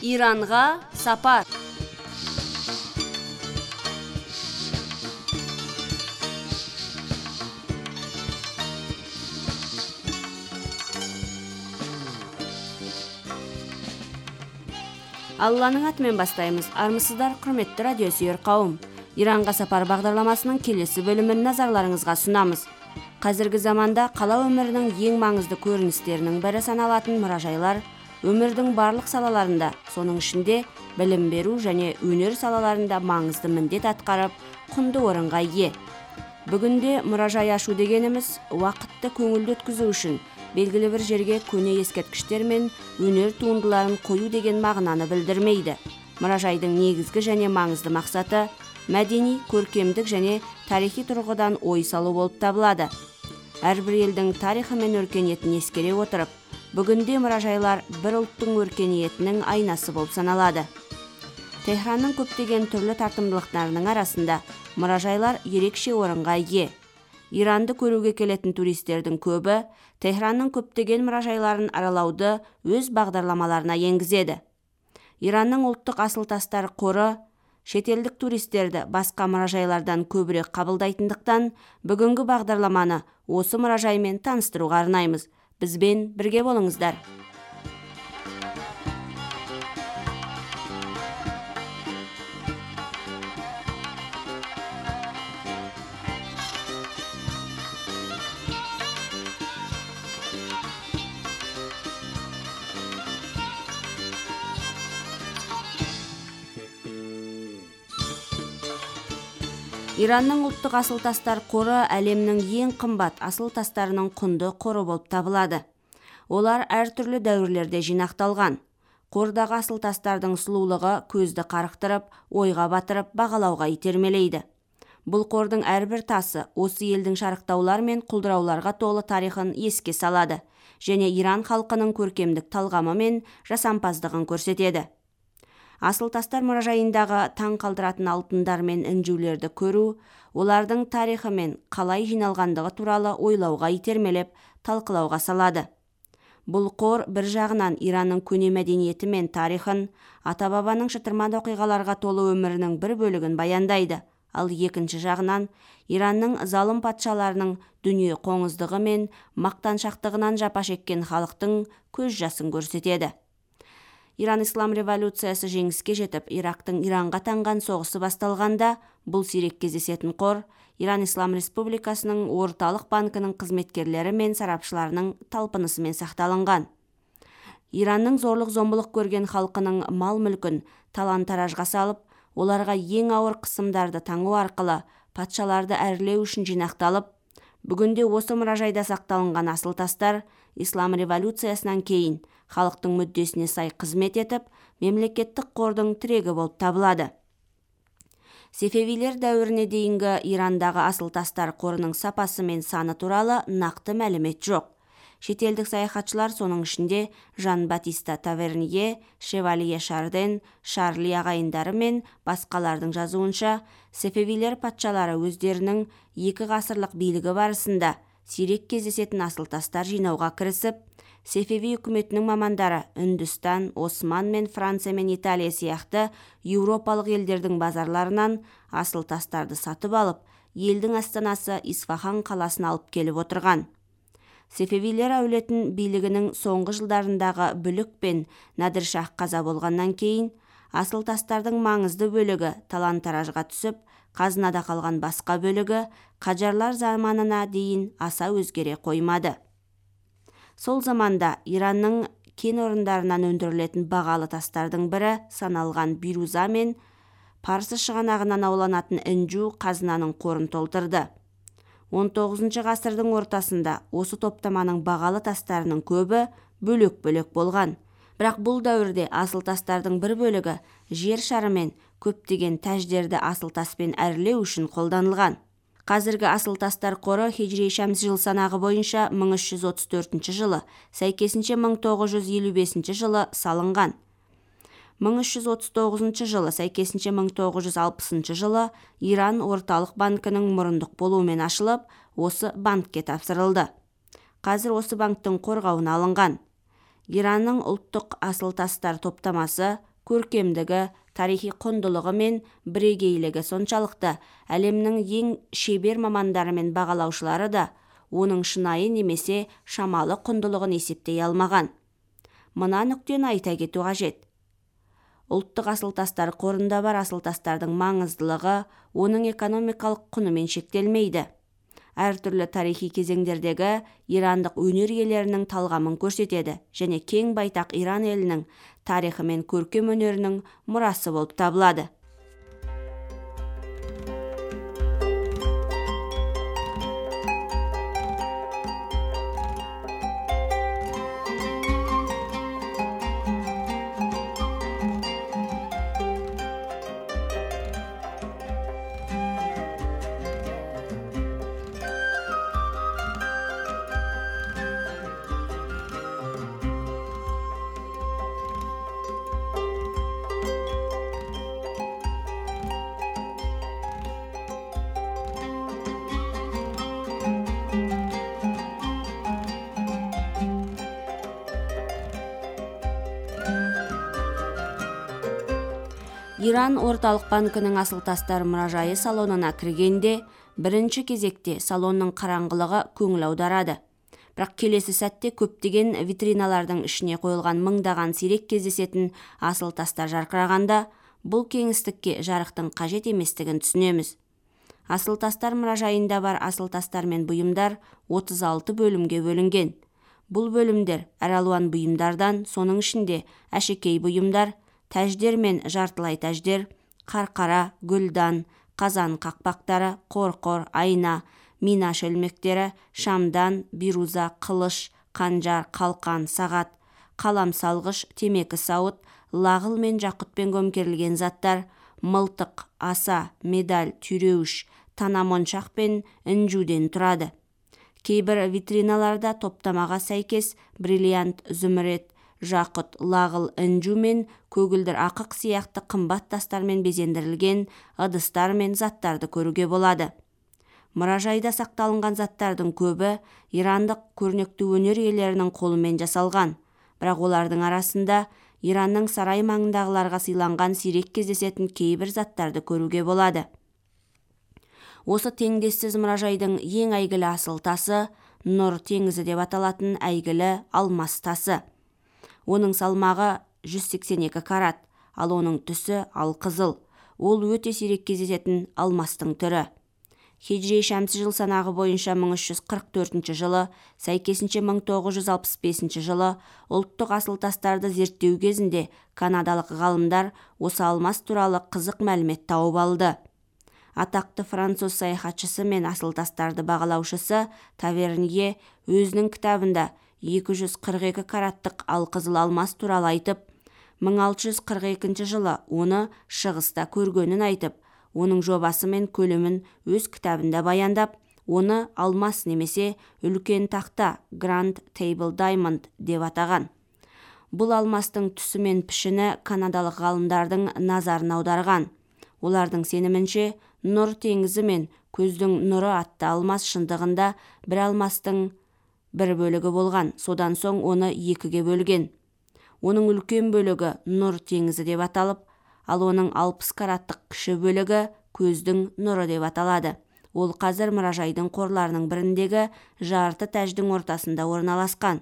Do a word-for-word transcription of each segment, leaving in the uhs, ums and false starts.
Иранға сапар. Алланың атымен бастаймыз. Армысыздар, құрметті радиосүйер қауым. Иранға сапар бағдарламасының келесі бөлімін назарларыңызға сұнамыз. Қазіргі заманда қала өмірінің ең маңызды көріністерінің бірі саналатын мұражайлар өмірдің барлық салаларында, соның ішінде білім беру және өнер салаларында маңызды міндет атқарып, құнды орынға ие. Бүгінде мұражай ашу дегеніміз уақытты көңілді өткізу үшін белгілі бір жерге көне ескерткіштер мен өнер туындыларын қою деген мағынаны білдірмейді. Мұражайдың негізгі және маңызды мақсаты мәдени, көркемдік және тарихи тұрғыдан ой салу болып табылады. Әрбір елдің тарихы мен өркениетін ескере отырып, бүгінде мұражайлар бір ұлттың өркениетінің айнасы болып саналады. Техранның көптеген түрлі тартымдылықтарының арасында мұражайлар ерекше орынға ие. Иранды көруге келетін туристердің көбі Техранның көптеген мұражайларын аралауды өз бағдарламаларына енгізеді. Иранның ұлттық асыл тастар қоры шетелдік туристерді басқа мұражайлардан көбірек қабылдайтындықтан, бүгінгі бағдарламаны осы мұражаймен таныстыруға арнаймыз. Бізбен бірге болыңыздар. Иранның ұлттық асыл тастар қоры әлемнің ең қымбат асыл тастарының құнды қоры болып табылады. Олар әртүрлі дәуірлерде жинақталған. Қордағы асыл тастардың сұлулығы көзді қарықтырып, ойға батырып, бағалауға итермелейді. Бұл қордың әрбір тасы осы елдің шарықтаулар мен құлдырауларға толы тарихын еске салады және Иран халқының көркемдік талғамы мен жасампаздығын көрсетеді. Асыл тастар мұражайындағы таң қалдыратын алтындар мен інжулерді көру, олардың тарихы мен қалай жиналғандығы туралы ойлауға итермелеп, талқылауға салады. Бұл қор бір жағынан Иранның көне мәдениеті мен тарихын, ата-бабаның шытырман оқиғаларға толы өмірінің бір бөлігін баяндайды, ал екінші жағынан Иранның залым патшаларының дүние қоңыздығы мен мақтаншақтығынан жапа шеккен халықтың көз жасын көрсетеді. Иран ислам революциясы жеңіске жетіп, Ирактың Иранға таңған соғысы басталғанда, бұл сирек кездесетін қор Иран Ислам Республикасының орталық банкінің қызметкерлері мен сарапшыларының талпынысымен сақталынған. Иранның зорлық-зомбылық көрген халқының мал-мүлкін талан-таражға салып, оларға ең ауыр қысымдарды таңу арқылы патшаларды әрлеу үшін жинақталып, бүгінде осы мұражайда сақталынған асыл тастар ислам революциясынан кейін халықтың мүддесіне сай қызмет етіп, мемлекеттік қордың тірегі болып табылады. Сефевилер дәуіріне дейінгі Ирандағы асыл тастар қорының сапасы мен саны туралы нақты мәлімет жоқ. Шетелдік саяхатшылар, соның ішінде Жан-Батиста Тавернье, Шевалье Шарден, Шарли ағайындары мен басқалардың жазуынша, Сефевилер патшалары өздерінің екі ғасырлық билігі барысында сирек кездесетін асыл тастар жинауға кірісіп, Сефеви үкіметінің мамандары Үндістан, Осман мен Франция мен Италия сияқты еуропалық елдердің базарларынан асыл тастарды сатып алып, елдің астанасы Исфахан қаласын алып келіп отырған. Сефевилер әулетін билігінің соңғы жылдарындағы бүлік пен Надір-Шах қаза болғаннан кейін, асыл тастардың маңызды бөлігі талан-таражға түсіп, қазынада қалған басқа бөлігі Қажарлар заманына дейін аса өзгере қоймады. Сол заманда Иранның кен орындарынан өндірілетін бағалы тастардың бірі саналған бируза мен Парсы шығанағынан ауланатын інжу қазынаның қорын толтырды. он тоғызыншы ғасырдың ортасында осы топтаманың бағалы тастарының көбі бөлек-бөлек болған. Бірақ бұл дәуірде асыл тастардың бір бөлігі жер шары мен көптеген тәждерді асыл таспен әрлеу үшін қолданылған. Қазіргі асыл тастар қоры хижри шәмсі жыл санағы бойынша мың үш жүз отыз төртінші жылы, сәйкесінше мың тоғыз жүз елу бесінші жылы салынған. мың үш жүз отыз тоғызыншы жылы, сәйкесінше мың тоғыз жүз алпысыншы жылы Иран орталық банкінің мұрындық болуымен ашылып, осы банкке тапсырылды. Қазір осы банктың қорғауына алынған. Иранның ұлттық асыл тастар топтамасы көркемдігі, тарихи құндылығы мен бірегейлігі соншалықты әлемнің ең шебер мамандары мен бағалаушылары да оның шынайы немесе шамалы құндылығын есептей алмаған. Мына нүктені айта кету қажет. Ұлттық асылтастар қорында бар асылтастардың маңыздылығы оның экономикалық құнымен шектелмейді. Әртүрлі тарихи кезеңдердегі ирандық өнер иелерінің талғамын көрсетеді және кең байтақ Иран елінің тарихы мен көркем өнерінің мұрасы болып табылады. Иран орталық банкінің асылтастар мұражайы салонына кіргенде, бірінші кезекте салонның қараңғылығы көңіл аударады. Бірақ келесі сәтте көптеген витриналардың ішіне қойылған мыңдаған сирек кездесетін асылтастар жарқырағанда, бұл кеңістікке жарықтың қажет еместігін түсінеміз. Асылтастар мұражайында бар асылтастар мен бұйымдар отыз алты бөлімге бөлінген. Бұл бөлімдер әралуан бұйымдардан, соның ішінде әшекей бұйымдар, тәждер мен жартылай тәждер, қарқара, гүлдан, қазан қақпақтары, қорқор, айна, мина шөлмектері, шамдан, бируза, қылыш, қанжар, қалқан, сағат, қалам салғыш, темекі сауыт, лағыл мен жақұтпен көмкерілген заттар, мылтық, аса, медаль, түйреуіш, танамоншақ пен інжуден тұрады. Кейбір витриналарда топтамаға сәйкес бриллиант, зүмірет, жақұт, лағыл, інжу мен көгілдір ақық сияқты қымбат тастармен безендірілген ыдыстар мен заттарды көруге болады. Мұражайда сақталынған заттардың көбі ирандық көрнекті өнер иелерінің қолымен жасалған, бірақ олардың арасында Иранның сарай маңындағыларға сыйланған сирек кездесетін кейбір заттарды көруге болады. Осы теңдессіз мұражайдың ең әйгілі асыл тасы Нұр теңізі деп аталатын әйгілі алмас тасы. Оның салмағы жүз сексен екі карат, ал оның түсі алқызыл. Ол өте сирек кездесетін алмастың түрі. Хиджри шәмсі жыл санағы бойынша мың үш жүз қырық төртінші жылы, сәйкесінше мың тоғыз жүз алпыс бесінші жылы ұлттық асылтастарды зерттеу кезінде канадалық ғалымдар осы алмас туралы қызық мәлімет тауып алды. Атақты француз саяхатшысы мен асылтастарды бағалаушысы Тавернье өзінің кітабында екі жүз қырық екі караттық алқызыл алмас туралы айтып, мың алты жүз қырық екінші жылы оны шығыста көргенін айтып, оның жобасы мен көлемін өз кітабында баяндап, оны алмас немесе үлкен тақта Grand Table Diamond деп атаған. Бұл алмастың түсі мен пішіні канадалық ғалымдардың назарын аударған. Олардың сенімінше Нұр теңізі мен көздің нұры атты алмас шындығында бір алмастың бір бөлігі болған, содан соң оны екіге бөлген. Оның үлкен бөлігі Нұр теңізі деп аталып, ал оның алпыс караттық кіші бөлігі көздің нұры деп аталады. Ол қазір мұражайдың қорларының біріндегі жарты тәждің ортасында орналасқан.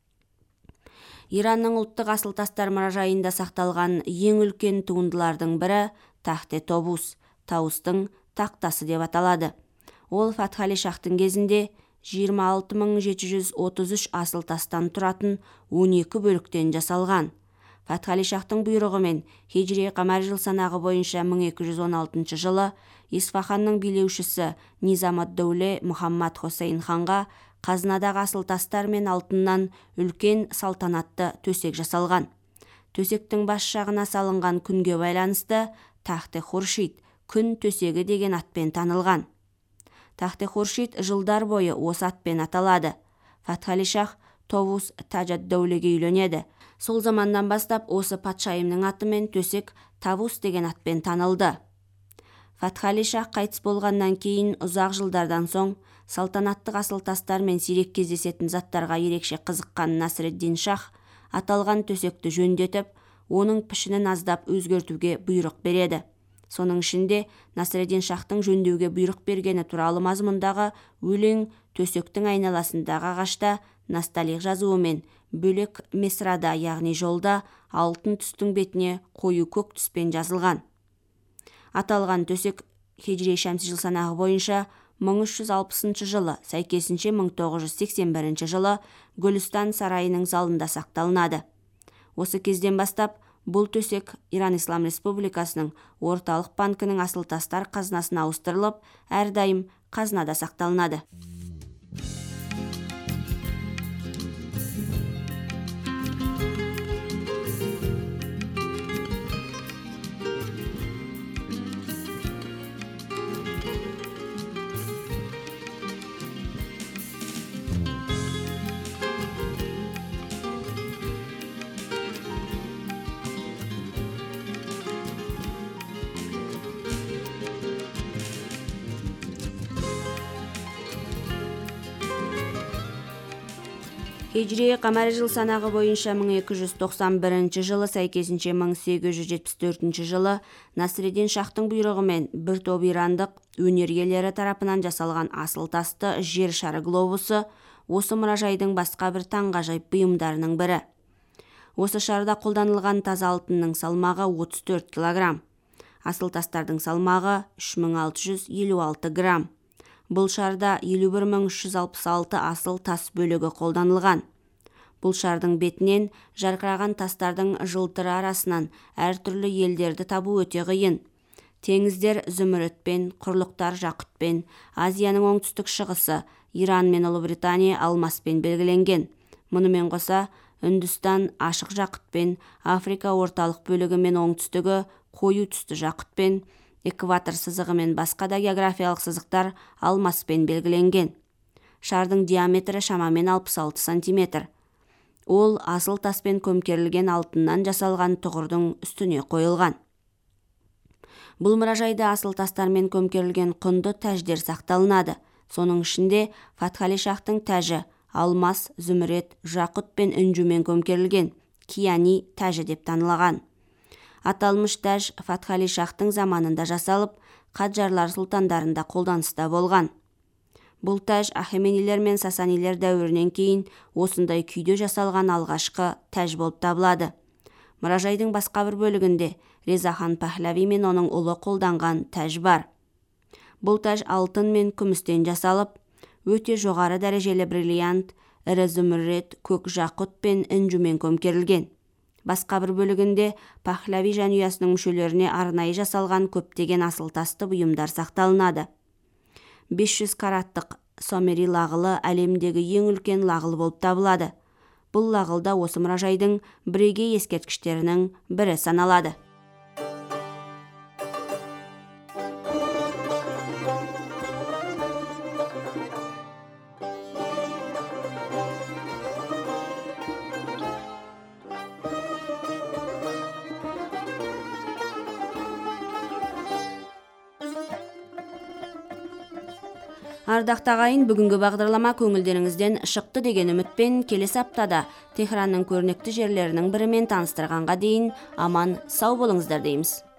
Иранның ұлттық асылтастар мұражайында сақталған ең үлкен туындылардың бірі Тахте Тобус, Таустың тақтасы деп аталады. Ол Фатхали Шахтың кезінде жиырма алты мың жеті жүз отыз үш асыл тастан тұратын он екі бөліктен жасалған. Фатхали Шахтың бұйрығымен Хиджри қамар жыл санағы бойынша мың екі жүз он алтыншы жылы Исфаханның билеушісі Низам-ад-Дәуле Мұхаммад Хосейн ханға қазынадағы асыл тастар мен алтыннан үлкен салтанатты төсек жасалған. Төсектің бас жағына салынған күнге байланысты Тахте Хуршид, күн төсегі деген атпен танылған. Тахте Хуршид жылдар бойы осы атпен аталады. Фатхали Шах Тобус Тадж-ад-Дәулеге үйленеді. Сол заманнан бастап осы патшайымның атымен төсек Тавус деген атпен танылды. Фатхали Шах қайтыс болғаннан кейін ұзақ жылдардан соң салтанаттық асыл тастар мен сирек кездесетін заттарға ерекше қызыққан Насреддин Шах аталған төсекті жөндетіп, оның пішінін аздап өзгертуге бұйрық береді. Соның ішінде Насреддин Шахтың жөндеуге бұйрық бергені туралы мазмұндағы өлең төсектің айналасындағы ағашта насталих жазуымен, бөлек месрада, яғни жолда алтын түстің бетіне қою көк түспен жазылған. Аталған төсек хижри шәмсі жыл санағы бойынша мың үш жүз алпысыншы жылы, сәйкесінше мың тоғыз жүз сексен бірінші жылы Гүлістан сарайының залында сақталынады. Осы кезден бастап бұл төсек Иран Ислам Республикасының орталық банкінің асыл тастар қазынасына ауыстырылып, әрдайым қазынада сақталынады. Хижри қамари жыл санағы бойынша мың екі жүз тоқсан бірінші жылы, сәйкесінше мың сегіз жүз жетпіс төртінші жылы Насреддин Шахтың бұйрығымен бір топ ирандық өнергелері тарапынан жасалған асыл тасты жер шары глобусы осы мұражайдың басқа бір таңғажайып бұйымдарының бірі. Осы шарда қолданылған таза алтынның салмағы отыз төрт килограмм. Асыл тастардың салмағы үш мың алты жүз елу алты грамм. Бұл шарда елу бір мың үш жүз алпыс алты асыл тас бөлігі қолданылған. Бұл шардың бетінен жарқыраған тастардың жылтыры арасынан әртүрлі елдерді табу өте қиын. Теңіздер зүміретпен, құрлықтар жақұтпен, Азияның оңтүстік шығысы, Иран мен Ұлыбритания алмаспен белгіленген. Мұнымен қоса, Үндістан ашық жақұтпен, Африка орталық бөлігі мен оңтүстігі қою түсті жақұтпен, экватор сызығы мен басқа да географиялық сызықтар алмаспен белгіленген. Шардың диаметрі шамамен алпыс алты сантиметр. Ол асыл таспен көмкерілген алтыннан жасалған тұғырдың үстіне қойылған. Бұл мұражайда асыл тастармен көмкерілген құнды тәждер сақталынады. Соның ішінде Фатхали Шахтың тәжі алмас, зүмірет, жақұт пен үнжумен көмкерілген кияни тәжі деп танылған. Аталмыш тәж Фатхали Шахтың заманында жасалып, Қаджарлар сұлтандарында қолданыста болған. Бұл тәж Ахеменилер мен Сасанилер дәуірінен кейін осындай күйде жасалған алғашқы тәж болып табылады. Мұражайдың басқа бір бөлігінде Резахан Пахлави мен оның ұлы қолданған тәж бар. Бұл тәж алтын мен күмістен жасалып, өте жоғары дәрежелі бриллиант, ірі зүмірет, көк жақұт пен інжумен көмкерілген. Басқа бір бөлігінде Пахлави жанұясының мүшелеріне арнайы жасалған көптеген асыл тасты бұйымдар сақталынады. бес жүз караттық сомери лағылы әлемдегі ең үлкен лағыл болып табылады. Бұл лағылда осы мұражайдың бірегей ескерткіштерінің бірі саналады. Ардақты ағайын, бүгінгі бағдарлама көңілдеріңізден шықты деген үмітпен келесі аптада Техранның көрнекті жерлерінің бірімен таныстырғанға дейін аман сау болыңыздар дейміз.